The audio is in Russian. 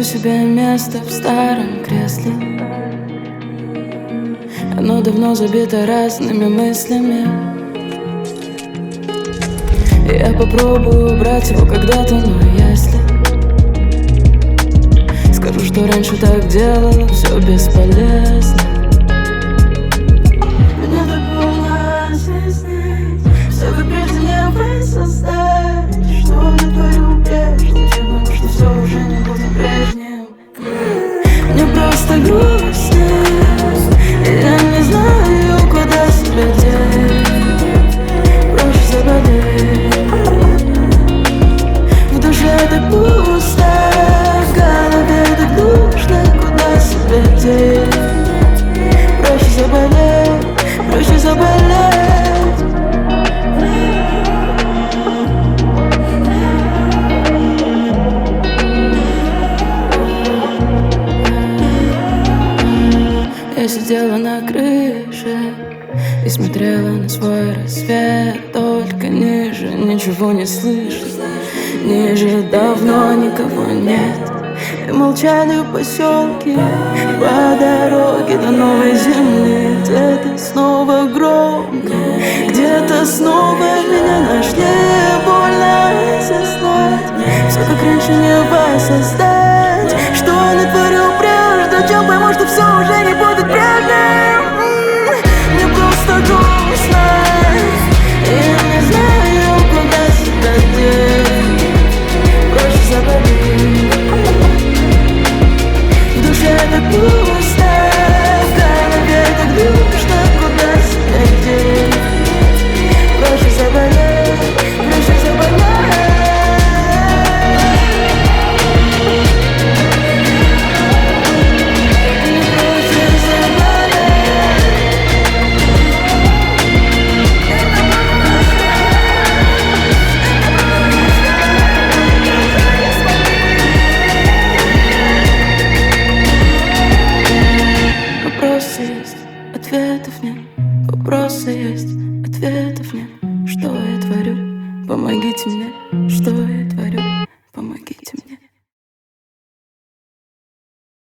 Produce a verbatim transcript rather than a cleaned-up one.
Найду себе место в старом кресле. Оно давно забито разными мыслями. Я попробую убрать его когда-то, но если скажу, что раньше так делала, все бесполезно. Мне так больно осознать, все как прежде не воссоздать. Что я творю прежде, потому что все уже не будет прежним. Мне просто грустно, и я не знаю, куда себя деть. Проще заболеть. В душе так пусто, в голове так душно, куда себя деть. Проще заболеть, проще заболеть. Я сидела на крыше и смотрела на свой рассвет. Только ниже ничего не слышно, ниже давно никого нет. И молчали в поселке по дороге до новой земли. Где-то снова громко, где-то снова меня нашли. Больно осознать, все как раньше не воссоздать. Что я натворил прежде, чем пойму, что все уже не будет прежним. Мне просто грустно, и я не знаю, куда себя деть. Проще заболеть. В душе так пусто, в голове так душно, куда себя деть. Проще заболеть, проще заболеть. Вопросы есть, ответов нет. Вопросы есть, ответов нет. Что я творю? Помогите мне. Что я творю? Помогите мне.